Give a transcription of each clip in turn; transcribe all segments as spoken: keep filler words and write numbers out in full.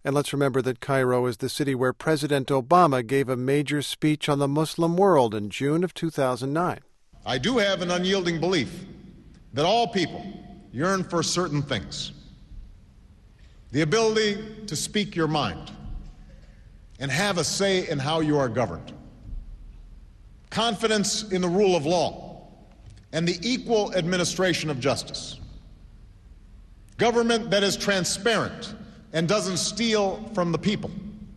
And let's remember that Cairo is the city where President Obama gave a major speech on the Muslim world in June of two thousand nine. I do have an unyielding belief that all people yearn for certain things. The ability to speak your mind and have a say in how you are governed. Confidence in the rule of law and the equal administration of justice. Government that is transparent and doesn't steal from the people.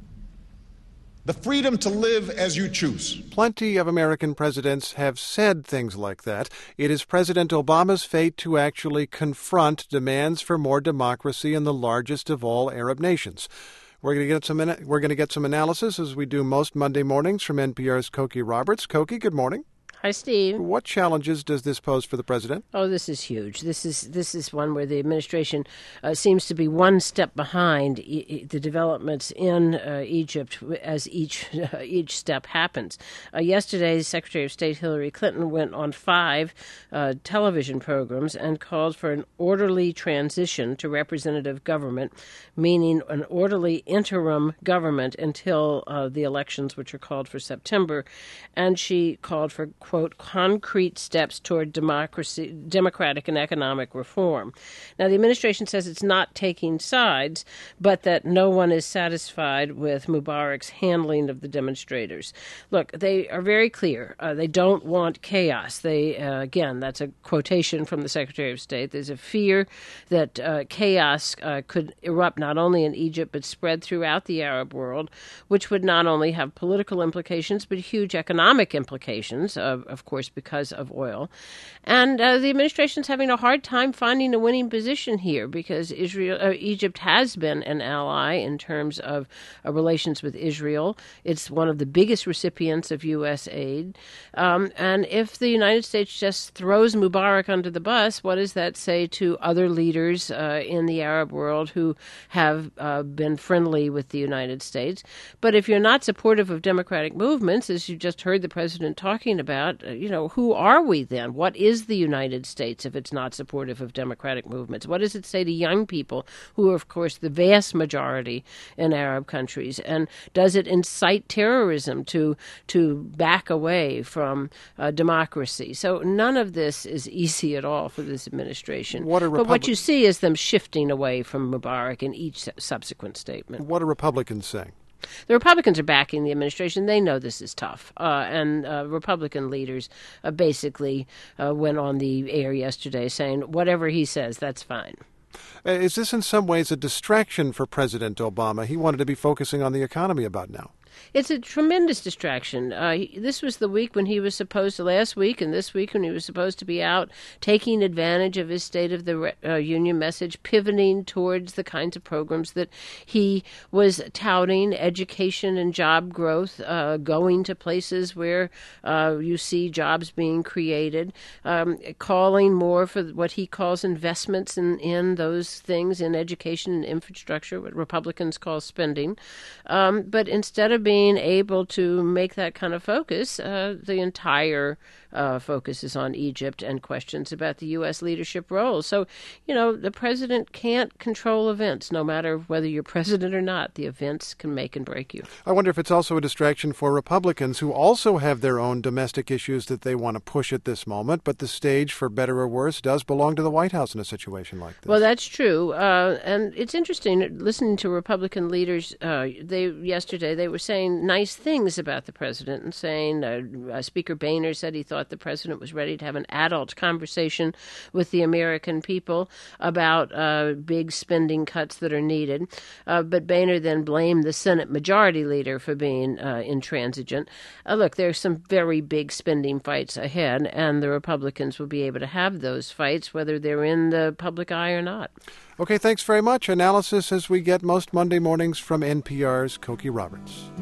The freedom to live as you choose. Plenty of American presidents have said things like that. It is President Obama's fate to actually confront demands for more democracy in the largest of all Arab nations. We're going to get some we're going to get some analysis, as we do most Monday mornings, from N P R's Cokie Roberts. Cokie, good morning. Hi, Steve. What challenges does this pose for the president? Oh, this is huge. This is this is one where the administration uh, seems to be one step behind e- the developments in uh, Egypt as each uh, each step happens. Uh, yesterday, Secretary of State Hillary Clinton went on five uh, television programs and called for an orderly transition to representative government, meaning an orderly interim government until uh, the elections, which are called for September. And she called for, quote, concrete steps toward democracy, democratic and economic reform. Now, the administration says it's not taking sides, but that no one is satisfied with Mubarak's handling of the demonstrators. Look, they are very clear. Uh, they don't want chaos. They, uh, again, that's a quotation from the Secretary of State. There's a fear that uh, chaos uh, could erupt not only in Egypt, but spread throughout the Arab world, which would not only have political implications, but huge economic implications, of, of course, because of oil. And uh, the administration's having a hard time finding a winning position here because Israel, uh, Egypt has been an ally in terms of uh, relations with Israel. It's one of the biggest recipients of U S aid. Um, and if the United States just throws Mubarak under the bus, what does that say to other leaders uh, in the Arab world who have uh, been friendly with the United States? But if you're not supportive of democratic movements, as you just heard the president talking about, uh, you know, who are we then? What is the United States if it's not supportive of democratic movements? What does it say to young people, who are, of course, the vast majority in Arab countries? And does it incite terrorism to to back away from uh, democracy? So none of this is easy at all for this administration. What are Repub- but what you see is them shifting away from Mubarak in each subsequent statement. What are Republicans saying? The Republicans are backing the administration. They know this is tough. Uh, and uh, Republican leaders uh, basically uh, went on the air yesterday saying, whatever he says, that's fine. Uh, is this in some ways a distraction for President Obama? He wanted to be focusing on the economy about now. It's a tremendous distraction. Uh, this was the week when he was supposed to, last week and this week when he was supposed to be out taking advantage of his State of the uh, Union message, pivoting towards the kinds of programs that he was touting, education and job growth, uh, going to places where uh, you see jobs being created, um, calling more for what he calls investments in, in those things, in education and infrastructure, what Republicans call spending. Um, but instead of being able to make that kind of focus, uh, the entire uh, focus is on Egypt and questions about the U S leadership role. So, you know, the president can't control events, no matter whether you're president or not. The events can make and break you. I wonder if it's also a distraction for Republicans, who also have their own domestic issues that they want to push at this moment, but the stage, for better or worse, does belong to the White House in a situation like this. Well, that's true. Uh, and it's interesting, listening to Republican leaders, uh, they yesterday, they were saying nice things about the president and saying, uh, uh, Speaker Boehner said he thought the president was ready to have an adult conversation with the American people about uh, big spending cuts that are needed. Uh, but Boehner then blamed the Senate Majority Leader for being uh, intransigent. Uh, look, there's some very big spending fights ahead, and the Republicans will be able to have those fights, whether they're in the public eye or not. Okay, thanks very much. Analysis as we get most Monday mornings from N P R's Cokie Roberts.